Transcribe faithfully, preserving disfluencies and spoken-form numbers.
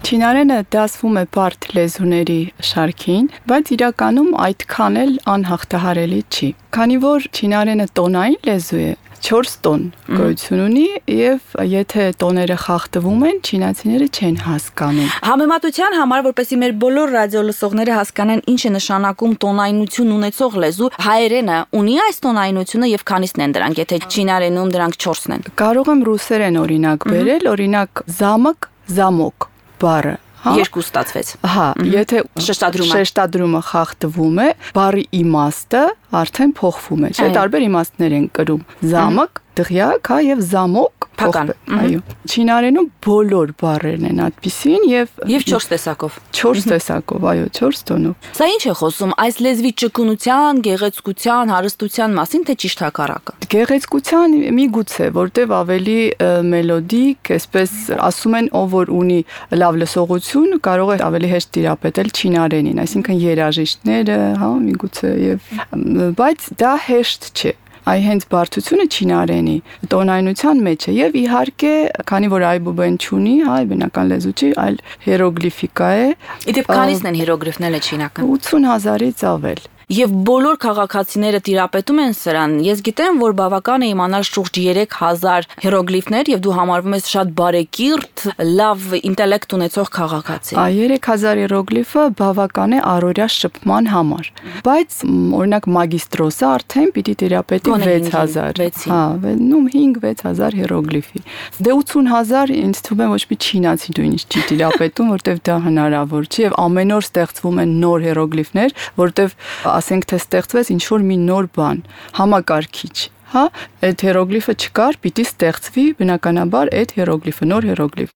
Չինարենը դասվում է բարդ լեզուների շարքին, բայց իրականում այդքան էլ անհաղթահարելի չի։ Քանի որ չինարենը տոնային լեզու է, չորս տոն գոյություն ունի եւ եթե տոները խախտվում են, չինացիները չեն հասկանում։ Համեմատության համար, որպեսզի մեր բոլոր ռադիոլսողները հասկանան ինչ է նշանակում տոնայնություն ունեցող լեզու, հայերենը ունի այս տոնայնությունը եւ քանիսն են դրանք, եթե չինարենում դրանք չորսն են։ Կարող եմ ռուսերեն օրինակ բերել, օրինակ замок, замок բառը Երկու ստացվեց։ Հա, եթե շեշտադրումը շեշտադրումը խախտվում է, բառի իմաստը արդեն փոխվում է, չէ՞, տարբեր իմաստներ են կրում։ Замок, դղյակ, հա, եւ замок փական։ Այո։ Չինարենում բոլոր բառերն են այդպիսին եւ եւ չորս տեսակով։ չորս տեսակով, այո, չորս տոնով։ Սա ինչ է խոսում այս լեզվի ճկունության, գեղեցկության, հարստության մասին, թե ճիշտ հակառակը։ Գեղեցկության միգուցե, որտեվ ավելի մելոդիկ, այսպես ասում են, ով որ ունի լավ լսողություն, կարող է ավելի հեշտ տիրապետել չինարենին, այսինքն երաժիշտները, հա, միգուցե եւ բայց դա հեշտ չէ։ Այ հենց բարդությունը չինարենի տոնայնության մեջ է եւ իհարկե, քանի որ այբուբեն չունի, այ բնական լեզու չի, այլ հիերոգլիֆիկա է։ Իդեպ քանիսն են հիերոգլիֆները չինական։ ութսուն հազարից ավել։ Եվ բոլոր քաղաքացիները տիրապետում են սրան։ Ես գիտեմ, որ բավական է իմանալ շուրջ երեք հազար հիերոգլիֆներ եւ դու համարվում ես շատ բարեկիրթ, լավ ինտելեկտ ունեցող քաղաքացի։ Այ երեք հազար հիերոգլիֆը բավական է առօրյա շփման համար։ Բայց օրինակ մագիստրոսը արդեն պիտի տիրապետի վեց հազար։ Հա, նու հինգ վեց հազար հիերոգլիֆի։ Դե ութսուն հազար ինձ թվում է ոչ մի չինացի դու ինչ չի տիրապետում, որտեվ դա հնարավոր չի եւ ամեն օր ստեղծվում են նոր հիերոգլիֆներ, որտեվ ասենք թե ստեղծվեց ինչ որ մի նոր բան, համակարգիչ, հա, այդ հիերոգլիֆը չկար, պիտի ստեղծվի բնականաբար այդ հիերոգլիֆը, նոր հիերոգլիֆ։